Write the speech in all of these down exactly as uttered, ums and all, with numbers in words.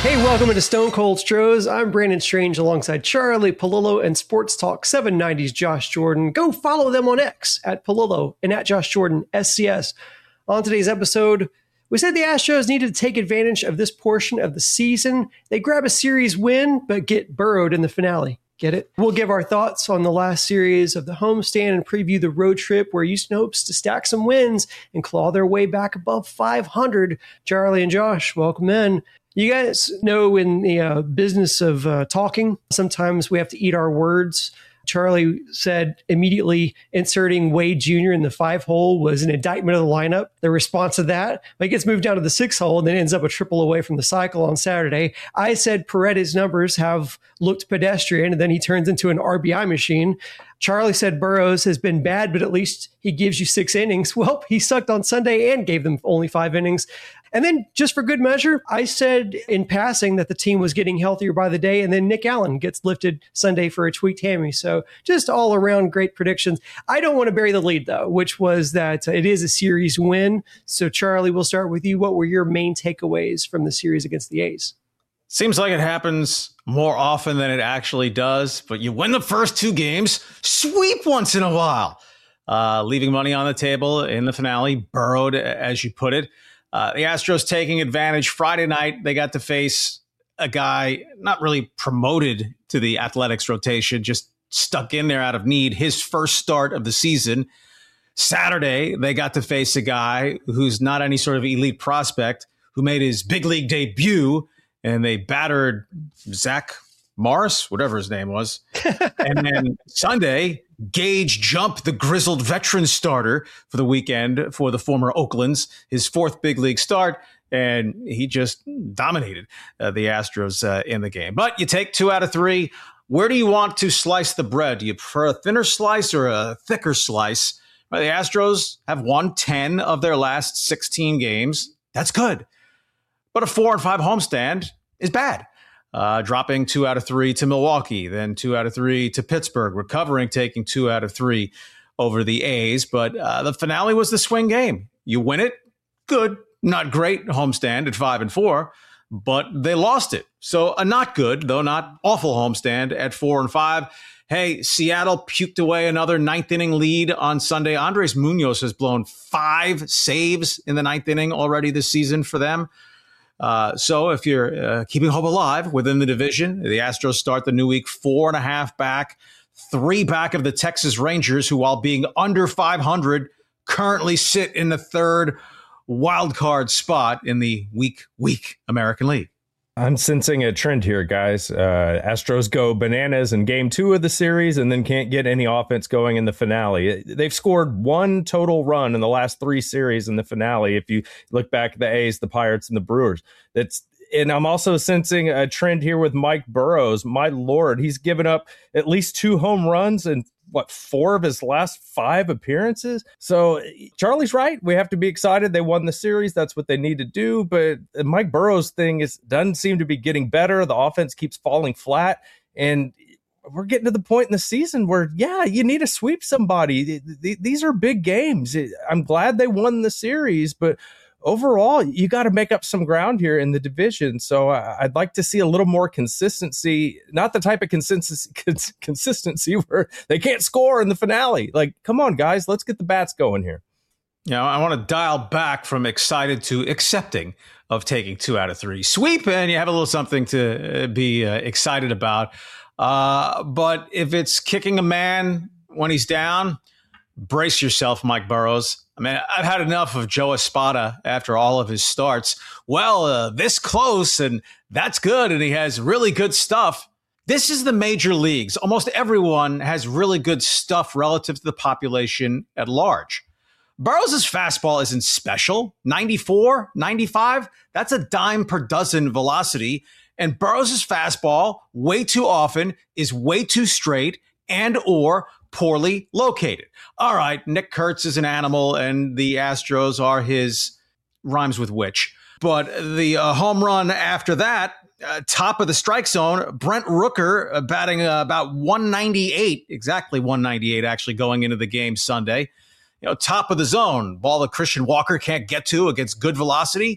Hey, welcome to Stone Cold Stros. I'm Brandon Strange alongside Charlie Palillo and Sports Talk seven ninety's Josh Jordan. Go follow them on X at Palillo and at Josh Jordan S C S. On today's episode, we said the Astros needed to take advantage of this portion of the season. They grab a series win, but get burrowed in the finale. Get it? We'll give our thoughts on the last series of the homestand and preview the road trip where Houston hopes to stack some wins and claw their way back above five hundred. Charlie and Josh, welcome in. You guys know in the uh, business of uh, talking, sometimes we have to eat our words. Charlie said immediately inserting Wade Junior in the five hole was an indictment of the lineup. The response to that, he gets moved down to the six hole and then ends up a triple away from the cycle on Saturday. I said Paredes' numbers have looked pedestrian, and then he turns into an R B I machine. Charlie said Burrows has been bad, but at least he gives you six innings. Well, he sucked on Sunday and gave them only five innings. And then just for good measure, I said in passing that the team was getting healthier by the day, and then Nick Allen gets lifted Sunday for a tweaked hammy. So just all around great predictions. I don't want to bury the lead, though, which was that it is a series win. So Charlie, we'll start with you. What were your main takeaways from the series against the A's? Seems like it happens more often than it actually does, but you win the first two games, sweep once in a while, uh, leaving money on the table in the finale, burrowed, as you put it. Uh, the Astros taking advantage. Friday night, they got to face a guy not really promoted to the Athletics rotation, just stuck in there out of need, his first start of the season. Saturday, they got to face a guy who's not any sort of elite prospect, who made his big league debut, and they battered Zach Morris, whatever his name was. And then Sunday, Gage jumped the grizzled veteran starter for the weekend for the former Oaklands, his fourth big league start, and he just dominated uh, the Astros uh, in the game. But you take two out of three. Where do you want to slice the bread? Do you prefer a thinner slice or a thicker slice? Well, the Astros have won ten of their last sixteen games. That's good. But a four and five homestand is bad. Uh, dropping two out of three to Milwaukee, then two out of three to Pittsburgh, recovering, taking two out of three over the A's. But uh, the finale was the swing game. You win it, good, not great homestand at five and four, but they lost it. So a not good, though not awful homestand at four and five. Hey, Seattle puked away another ninth inning lead on Sunday. Andres Munoz has blown five saves in the ninth inning already this season for them. Uh, so if you're uh, keeping hope alive within the division, the Astros start the new week four and a half back, three back of the Texas Rangers, who, while being under five hundred, currently sit in the third wild card spot in the weak, weak American League. I'm sensing a trend here, guys. Uh, Astros go bananas in game two of the series and then can't get any offense going in the finale. They've scored one total run in the last three series in the finale. If you look back at the A's, the Pirates, and the Brewers, that's and I'm also sensing a trend here with Mike Burrows. My Lord, he's given up at least two home runs and what, four of his last five appearances. So Charlie's right. We have to be excited. They won the series. That's what they need to do. But Mike Burrows' thing is doesn't seem to be getting better. The offense keeps falling flat. And we're getting to the point in the season where, yeah, you need to sweep somebody. These are big games. I'm glad they won the series, but overall, you got to make up some ground here in the division. So uh, I'd like to see a little more consistency, not the type of consistency, cons- consistency where they can't score in the finale. Like, come on, guys, let's get the bats going here. You know, I want to dial back from excited to accepting of taking two out of three. Sweep, and you have a little something to be uh, excited about. Uh, but if it's kicking a man when he's down, brace yourself, Mike Burrows. I mean, I've had enough of Joe Espada after all of his starts. Well, uh, this close, and that's good, and he has really good stuff. This is the major leagues. Almost everyone has really good stuff relative to the population at large. Burrows' fastball isn't special. ninety-four, ninety-five, that's a dime per dozen velocity. And Burrows' fastball, way too often, is way too straight and or poorly located. All right, Nick Kurtz is an animal, and the Astros are his, rhymes with which. But the uh, home run after that, uh, top of the strike zone, Brent Rooker uh, batting uh, about one ninety-eight, exactly one ninety-eight actually going into the game Sunday. You know, top of the zone, ball that Christian Walker can't get to against good velocity.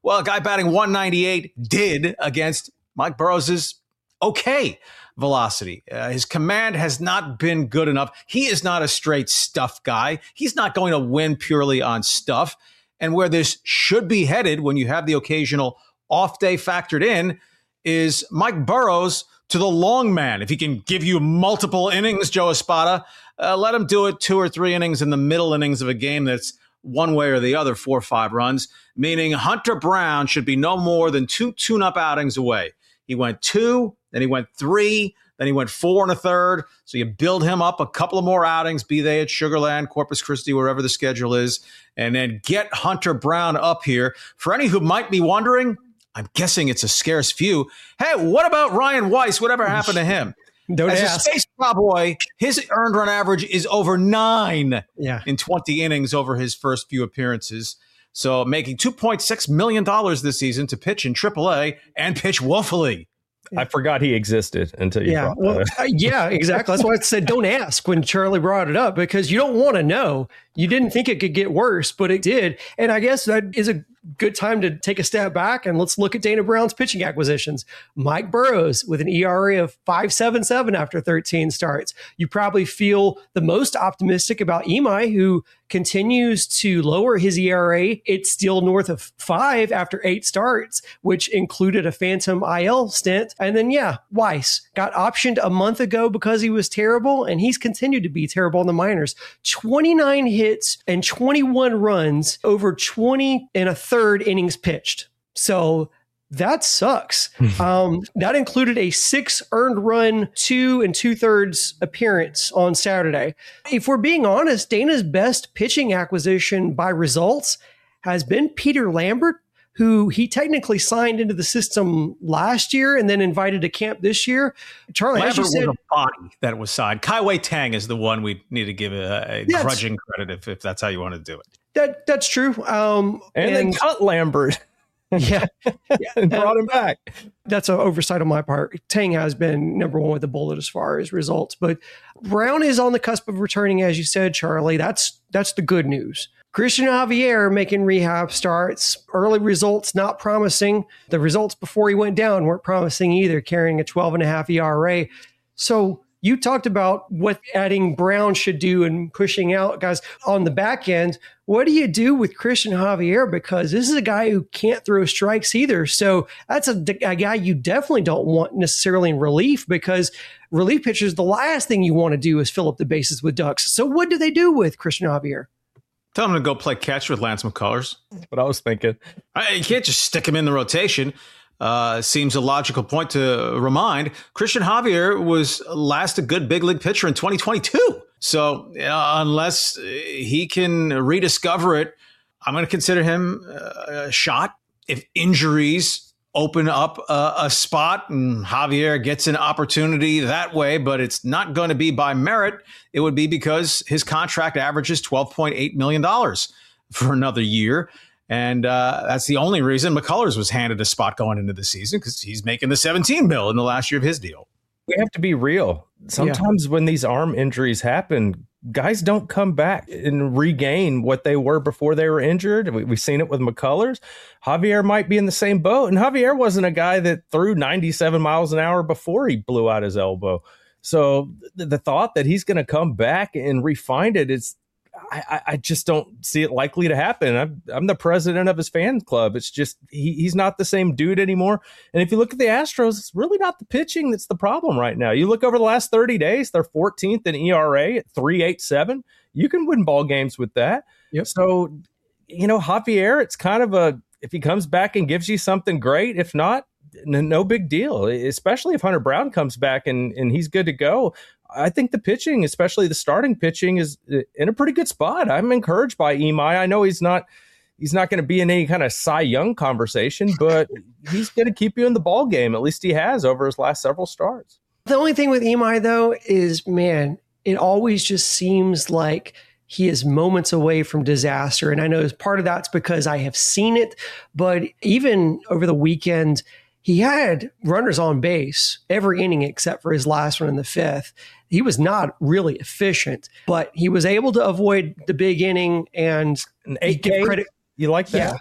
Well, a guy batting one ninety-eight did against Mike Burrows's okay velocity. Uh, his command has not been good enough. He is not a straight stuff guy. He's not going to win purely on stuff. And where this should be headed when you have the occasional off day factored in is Mike Burrows to the long man. If he can give you multiple innings, Joe Espada, uh, let him do it two or three innings in the middle innings of a game that's one way or the other, four or five runs, meaning Hunter Brown should be no more than two tune-up outings away. He went two, then he went three, then he went four and a third. So you build him up a couple of more outings, be they at Sugar Land, Corpus Christi, wherever the schedule is, and then get Hunter Brown up here. For any who might be wondering, I'm guessing it's a scarce few. Hey, what about Ryan Weiss? Whatever happened to him? Don't As ask. a Space Cowboy, his earned run average is over nine yeah. in twenty innings over his first few appearances. So making two point six million dollars this season to pitch in triple A and pitch woefully. I forgot he existed until you yeah, brought well, that. uh, yeah, exactly. That's why I said don't ask when Charlie brought it up, because you don't want to know. You didn't think it could get worse, but it did. And I guess that is a good time to take a step back and let's look at Dana Brown's pitching acquisitions. Mike Burrows with an E R A of five point seven seven after thirteen starts. You probably feel the most optimistic about Imai, who continues to lower his E R A. It's still north of five after eight starts, which included a phantom I L stint. And then, yeah, Weiss got optioned a month ago because he was terrible, and he's continued to be terrible in the minors. twenty-nine hits and twenty-one runs over twenty and a third innings pitched. So that sucks. um, that included a six earned run, two and two thirds appearance on Saturday. If we're being honest, Dana's best pitching acquisition by results has been Peter Lambert, who he technically signed into the system last year and then invited to camp this year. Charlie, Lambert as you said, was a body that was signed. Kaiwei Tang is the one we need to give a, a Yes. grudging credit if, if that's how you want to do it. that that's true. Um, And, and they cut Lambert yeah, and brought him back. that's an oversight on my part. Tang has been number one with the bullet as far as results, but Brown is on the cusp of returning, as you said, Charlie. That's that's the good news. Christian Javier making rehab starts. Early results not promising. The results before he went down weren't promising either, carrying a twelve and a half E R A. So you talked about what adding Brown should do and pushing out guys on the back end. What do you do with Christian Javier? Because this is a guy who can't throw strikes either. So that's a, a guy you definitely don't want necessarily in relief, because relief pitchers, the last thing you want to do is fill up the bases with ducks. So what do they do with Christian Javier? Tell him to go play catch with Lance McCullers. That's what I was thinking. I, you can't just stick him in the rotation. Uh, seems a logical point to remind. Christian Javier was last a good big league pitcher in twenty twenty-two. So uh, unless he can rediscover it, I'm going to consider him uh, a shot. If injuries open up a, a spot and Javier gets an opportunity that way, but it's not going to be by merit, it would be because his contract averages twelve point eight million dollars for another year. And uh, that's the only reason McCullers was handed a spot going into the season, because he's making the seventeen mil in the last year of his deal. We have to be real. Sometimes yeah. when these arm injuries happen, guys don't come back and regain what they were before they were injured. We, we've seen it with McCullers. Javier might be in the same boat. And Javier wasn't a guy that threw ninety-seven miles an hour before he blew out his elbow. So the, the thought that he's going to come back and refine it is, I, I just don't see it likely to happen. I'm, I'm the president of his fan club. It's just he, he's not the same dude anymore. And if you look at the Astros, it's really not the pitching that's the problem right now. You look over the last thirty days, they're fourteenth in E R A at three point eight seven. You can win ball games with that. Yep. So, you know, Javier, it's kind of a, if he comes back and gives you something, great. If not, no big deal, especially if Hunter Brown comes back and, and he's good to go. I think the pitching, especially the starting pitching, is in a pretty good spot. I'm encouraged by Imai. I know he's not he's not going to be in any kind of Cy Young conversation, but he's going to keep you in the ball game. At least he has over his last several starts. The only thing with Imai, though, is, man, it always just seems like he is moments away from disaster. And I know part of that's because I have seen it, but even over the weekend, he had runners on base every inning except for his last one in the fifth. He was not really efficient, but he was able to avoid the big inning and An eight give K? credit. You like that? Yeah.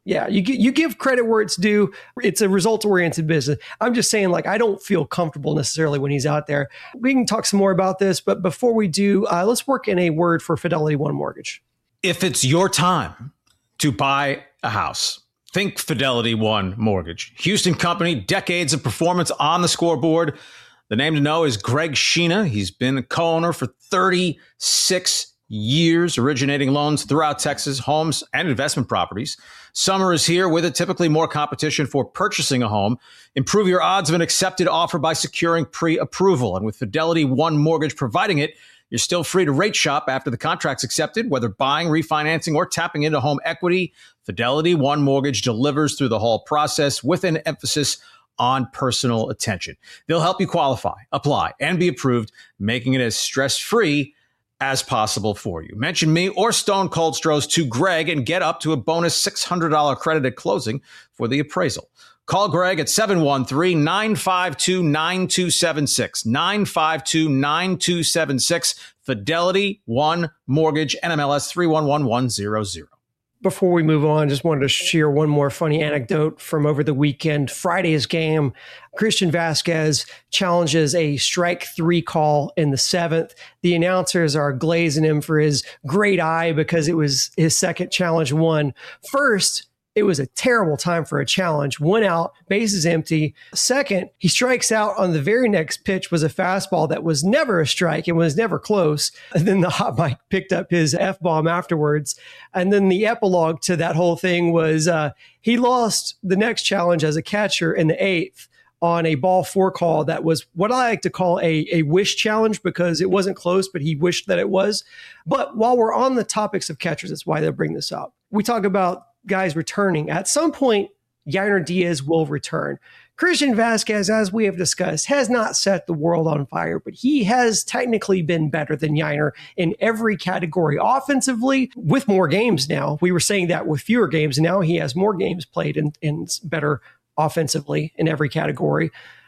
Yeah, you you give credit where it's due. It's a results-oriented business. I'm just saying, like, I don't feel comfortable necessarily when he's out there. We can talk some more about this, but before we do, uh, let's work in a word for Fidelity One Mortgage. If it's your time to buy a house, think Fidelity One Mortgage. Houston company, decades of performance on the scoreboard. The name to know is Greg Sheena. He's been a co-owner for thirty-six years, originating loans throughout Texas, homes and investment properties. Summer is here with it, typically more competition for purchasing a home. Improve your odds of an accepted offer by securing pre-approval. And with Fidelity One Mortgage providing it, you're still free to rate shop after the contract's accepted, whether buying, refinancing, or tapping into home equity. Fidelity One Mortgage delivers through the whole process with an emphasis on personal attention. They'll help you qualify, apply, and be approved, making it as stress-free as possible for you. Mention me or Stone Cold Stros to Greg and get up to a bonus six hundred dollars credit at closing for the appraisal. Call Greg at seven one three, nine five two, nine two seven six, nine five two, nine two seven six. Fidelity One Mortgage, N M L S three one one one zero zero. Before we move on, just wanted to share one more funny anecdote from over the weekend. Friday's game, Christian Vasquez challenges a strike three call in the seventh. The announcers are glazing him for his great eye because it was his second challenge won. First, it was a terrible time for a challenge. One out, bases empty. Second, he strikes out on the very next pitch was a fastball that was never a strike and was never close. And then the hot mic picked up his F-bomb afterwards. And then the epilogue to that whole thing was uh, he lost the next challenge as a catcher in the eighth on a ball four call that was what I like to call a, a wish challenge because it wasn't close, but he wished that it was. But while we're on the topics of catchers, that's why they'll bring this up. We talk about guys returning. At some point, Yainer Diaz will return. Christian Vasquez, as we have discussed, has not set the world on fire, but he has technically been better than Yainer in every category. Offensively, with more games now. We were saying that with fewer games. Now he has more games played and, and better offensively in every category.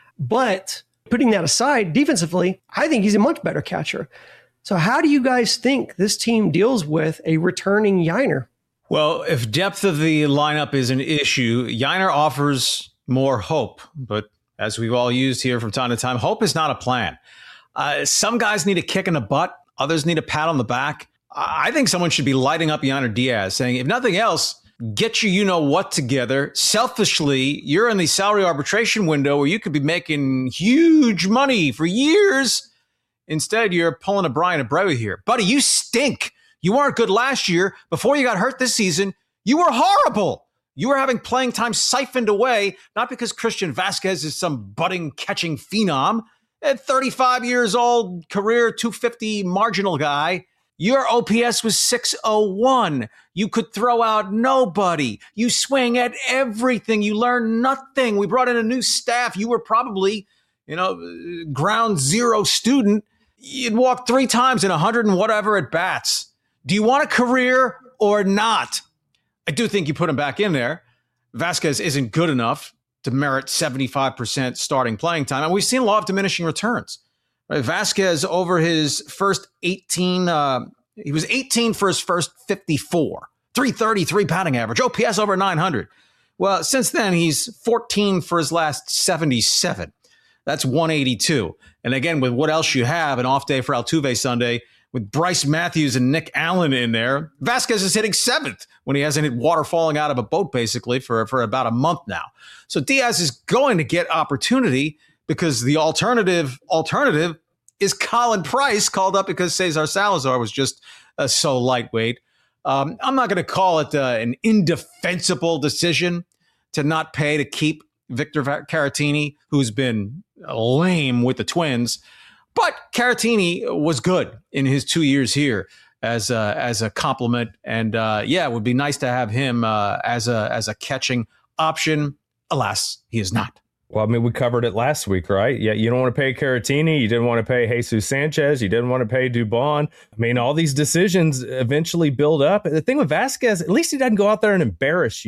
But putting that aside, defensively, I think he's a much better catcher. So how do you guys think this team deals with a returning Yainer? Well, if depth of the lineup is an issue, Yainer offers more hope. But as we've all used here from time to time, hope is not a plan. Uh, some guys need a kick in the butt. Others need a pat on the back. I think someone should be lighting up Yainer Diaz, saying, if nothing else, get your you-know-what together. Selfishly, you're in the salary arbitration window where you could be making huge money for years. Instead, you're pulling a Brian Abreu here. Buddy, you stink. You weren't good last year. Before you got hurt this season, you were horrible. You were having playing time siphoned away, not because Christian Vasquez is some budding catching phenom. At thirty-five years old, career two fifty marginal guy, your O P S was six oh one. You could throw out nobody. You swing at everything. You learn nothing. We brought in a new staff. You were probably, you know, ground zero student. You'd walk three times in a hundred and whatever at bats. Do you want a career or not? I do think you put him back in there. Vasquez isn't good enough to merit seventy-five percent starting playing time. And we've seen a lot of diminishing returns. Right? Vasquez, over his first eighteen, uh, he was eighteen for his first fifty-four. three thirty-three batting average. O P S over nine hundred. Well, since then, he's fourteen for his last seventy-seven. That's one eighty-two. And again, with what else you have, an off day for Altuve Sunday, with Bryce Matthews and Nick Allen in there, Vasquez is hitting seventh when he hasn't hit water falling out of a boat, basically, for, for about a month now. So Diaz is going to get opportunity because the alternative alternative is Colin Price, called up because Cesar Salazar was just uh, so lightweight. Um, I'm not going to call it uh, an indefensible decision to not pay to keep Victor Caratini, who's been lame with the Twins. But Caratini was good in his two years here as a, as a compliment. And uh, yeah, it would be nice to have him uh, as a as a catching option. Alas, he is not. Well, I mean, we covered it last week, right? Yeah, you don't want to pay Caratini. You didn't want to pay Jesus Sanchez. You didn't want to pay Dubon. I mean, all these decisions eventually build up. The thing with Vasquez, at least he doesn't go out there and embarrass you.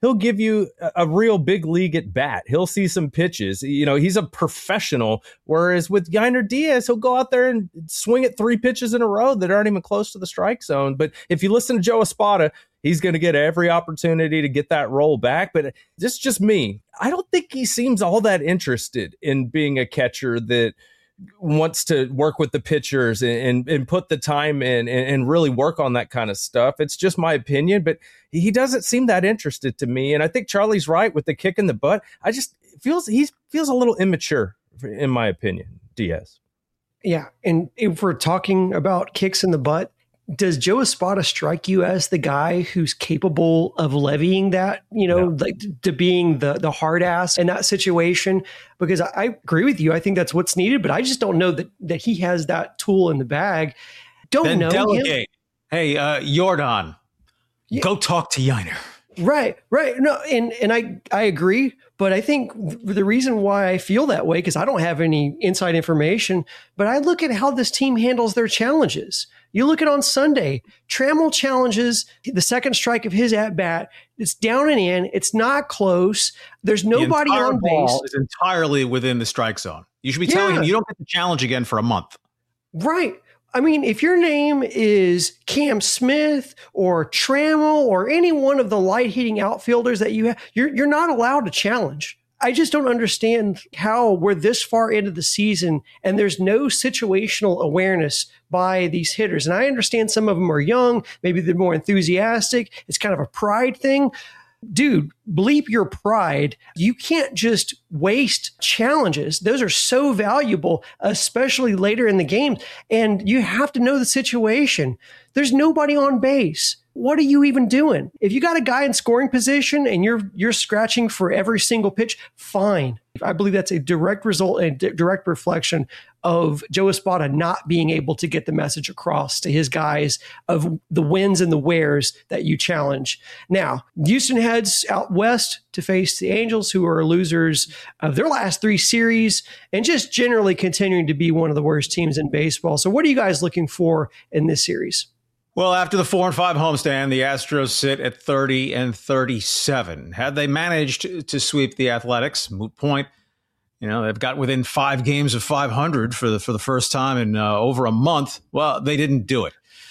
he'll give you a, a real big league at bat. He'll see some pitches. You know, he's a professional. Whereas with Yainer Diaz, he'll go out there and swing at three pitches in a row that aren't even close to the strike zone. But if you listen to Joe Espada, he's going to get every opportunity to get that roll back. But this is just me. I don't think he seems all that interested in being a catcher that wants to work with the pitchers and, and, and put the time in and, and really work on that kind of stuff. It's just my opinion, but he doesn't seem that interested to me. And I think Charlie's right with the kick in the butt. I just feels he feels a little immature, in my opinion, Diaz. Yeah. And if we're talking about kicks in the butt, does Joe Espada strike you as the guy who's capable of levying that, you know, no. like to being the the hard ass in that situation? Because I, I agree with you. I think that's what's needed, but I just don't know that that he has that tool in the bag. Don't then know delegate. him. Hey, uh, Jordan, yeah. Go talk to Yainer. Right, right. No, and and I I agree, but I think the reason why I feel that way, because I don't have any inside information, but I look at how this team handles their challenges. You look at on Sunday, Trammell challenges the second strike of his at bat. It's down and in. It's not close. There's nobody the on ball base. Is entirely within the strike zone. You should be telling yeah. him you don't get the challenge again for a month. Right. I mean, if your name is Cam Smith or Trammell or any one of the light hitting outfielders that you have, you're you're not allowed to challenge. I just don't understand how we're this far into the season and there's no situational awareness by these hitters. And I understand some of them are young, maybe they're more enthusiastic. It's kind of a pride thing. Dude, bleep your pride. You can't just waste challenges. Those are so valuable, especially later in the game. And you have to know the situation. There's nobody on base. What are you even doing? If you got a guy in scoring position and you're you're scratching for every single pitch, fine. I believe that's a direct result and a direct reflection of Joe Espada not being able to get the message across to his guys of the wins and the wheres that you challenge. Now, Houston heads out west to face the Angels, who are losers of their last three series and just generally continuing to be one of the worst teams in baseball. So what are you guys looking for in this series? Well, after the four and five homestand, the Astros sit at thirty and thirty-seven. Had they managed to sweep the Athletics, moot point, you know, they've got within five games of five hundred for the for the first time in uh, over a month. Well, they didn't do it.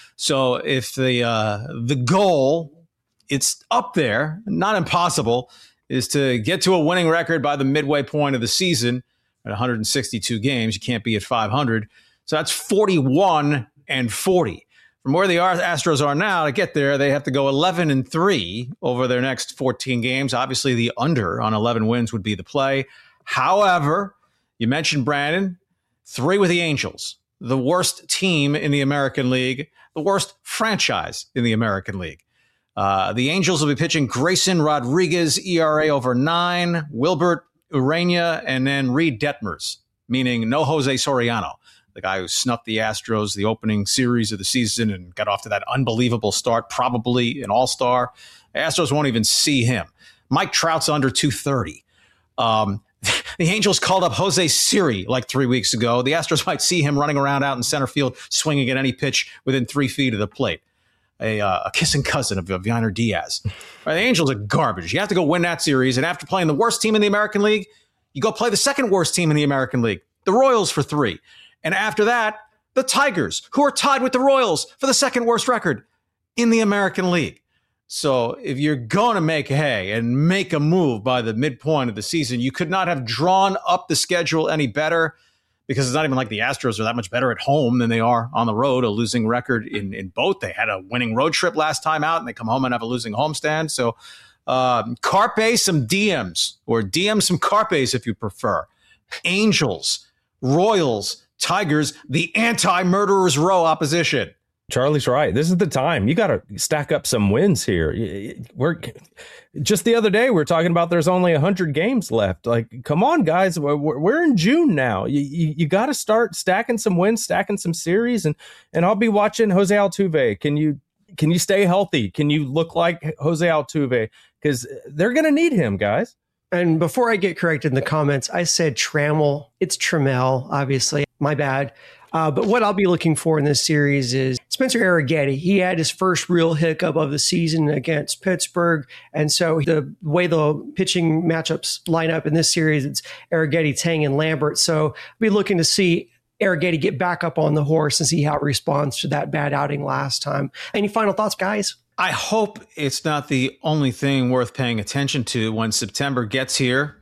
So if the uh, the goal, it's up there, not impossible, is to get to a winning record by the midway point of the season at one hundred sixty-two games. You can't be at five hundred. So that's forty-one and forty. From where the Astros are now, to get there, they have to go eleven and three over their next fourteen games. Obviously, the under on eleven wins would be the play. However, you mentioned Brandon, three with the Angels, the worst team in the American League, the worst franchise in the American League. Uh, the Angels will be pitching Grayson Rodriguez, E R A over nine, Wilbert Urania, and then Reed Detmers, meaning no Jose Soriano, the guy who snuffed the Astros the opening series of the season and got off to that unbelievable start, probably an all-star. The Astros won't even see him. Mike Trout's under two thirty. Um, the Angels called up Jose Siri like three weeks ago. The Astros might see him running around out in center field, swinging at any pitch within three feet of the plate. A, uh, a kissing cousin of, of Yainer Diaz. Right, the Angels are garbage. You have to go win that series, and after playing the worst team in the American League, you go play the second worst team in the American League, the Royals, for three. And after that, the Tigers, who are tied with the Royals for the second worst record in the American League. So if you're going to make hay and make a move by the midpoint of the season, you could not have drawn up the schedule any better, because it's not even like the Astros are that much better at home than they are on the road, a losing record in, in both. They had a winning road trip last time out, and they come home and have a losing homestand. So um, carpe some Diems, or Diem some carpes if you prefer. Angels, Royals, Tigers, the anti-murderers row opposition. Charlie's right. This is the time. You got to stack up some wins here. We're just the other day, we were talking about there's only one hundred games left. Like, come on, guys. We're, we're in June now. You, you, you got to start stacking some wins, stacking some series. And and I'll be watching Jose Altuve. Can you can you stay healthy? Can you look like Jose Altuve? Because they're going to need him, guys. And before I get corrected in the comments, I said Trammell. It's Trammell, obviously. My bad. Uh, but what I'll be looking for in this series is Spencer Arrighetti. He had his first real hiccup of the season against Pittsburgh. And so the way the pitching matchups line up in this series, it's Arrighetti, Tang, and Lambert. So I'll be looking to see Arrighetti get back up on the horse and see how it responds to that bad outing last time. Any final thoughts, guys? I hope it's not the only thing worth paying attention to when September gets here.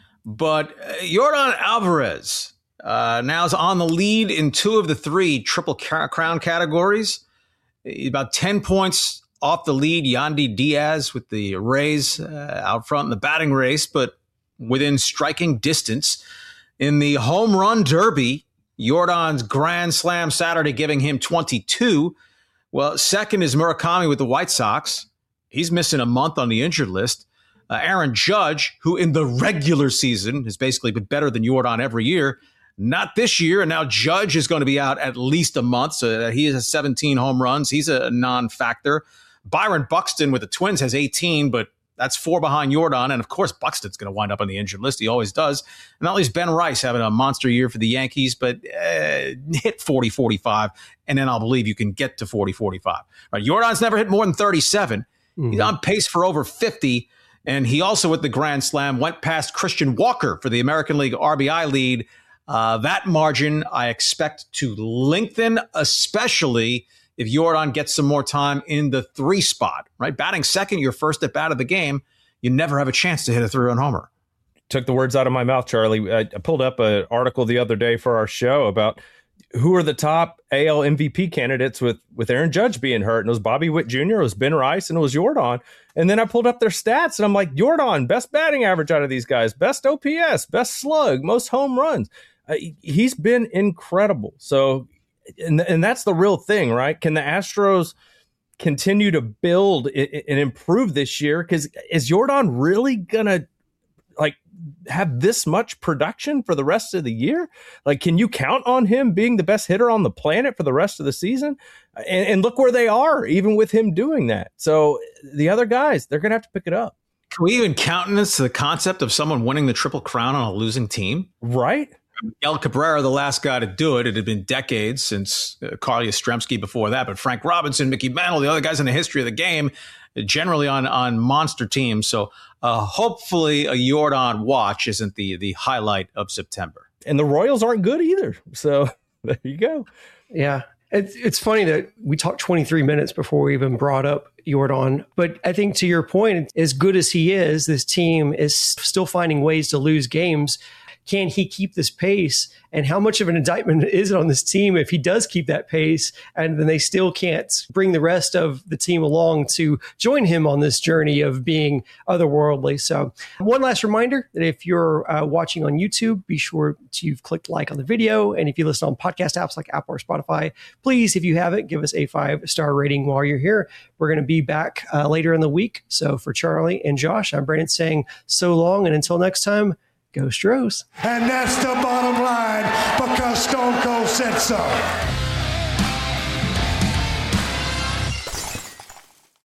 But Yordan Alvarez uh, now is on the lead in two of the three Triple Crown categories. About ten points off the lead, Yandy Diaz with the Rays uh, out front in the batting race, but within striking distance. In the home run derby, Yordan's grand slam Saturday giving him twenty-two. Well, second is Murakami with the White Sox. He's missing a month on the injured list. Uh, Aaron Judge, who in the regular season has basically been better than Yordan every year, not this year. And now Judge is going to be out at least a month. So he has seventeen home runs. He's a non-factor. Byron Buxton with the Twins has eighteen, but that's four behind Yordan. And of course, Buxton's going to wind up on the injured list. He always does. And not least Ben Rice having a monster year for the Yankees, but uh, hit forty forty-five. And then I'll believe you can get to forty forty-five. Right? Yordan's never hit more than thirty-seven. Mm-hmm. He's on pace for over fifty. And he also, with the Grand Slam, went past Christian Walker for the American League R B I lead. Uh, that margin I expect to lengthen, especially if Yordan gets some more time in the three spot, right? Batting second, your first at bat of the game, you never have a chance to hit a three-run homer. Took the words out of my mouth, Charlie. I, I pulled up an article the other day for our show about who are the top A L M V P candidates with, with Aaron Judge being hurt. And it was Bobby Witt Junior, it was Ben Rice, and it was Yordan. And then I pulled up their stats, and I'm like, Yordan, best batting average out of these guys, best O P S, best slug, most home runs. Uh, he's been incredible. So, and, and that's the real thing, right? Can the Astros continue to build and improve this year? Because is Yordan really going to like have this much production for the rest of the year? Like, can you count on him being the best hitter on the planet for the rest of the season? And, and look where they are, even with him doing that. So the other guys, they're going to have to pick it up. Can we even countenance the concept of someone winning the Triple Crown on a losing team? Right. Miguel Cabrera, the last guy to do it. It had been decades since uh, Carl Yastrzemski before that, but Frank Robinson, Mickey Mantle, the other guys in the history of the game, generally on on monster teams. So uh, hopefully a Yordan watch isn't the the highlight of September. And the Royals aren't good either. So there you go. Yeah. It's, it's funny that we talked twenty-three minutes before we even brought up Yordan. But I think to your point, as good as he is, this team is still finding ways to lose games. Can he keep this pace? And how much of an indictment is it on this team if he does keep that pace and then they still can't bring the rest of the team along to join him on this journey of being otherworldly? So one last reminder that if you're uh, watching on YouTube, be sure to you've clicked like on the video. And if you listen on podcast apps like Apple or Spotify, please, if you haven't, give us a five-star rating while you're here. We're going to be back uh, later in the week. So for Charlie and Josh, I'm Brandon saying so long. And until next time, go Stros. And that's the bottom line because Stone Cold said so.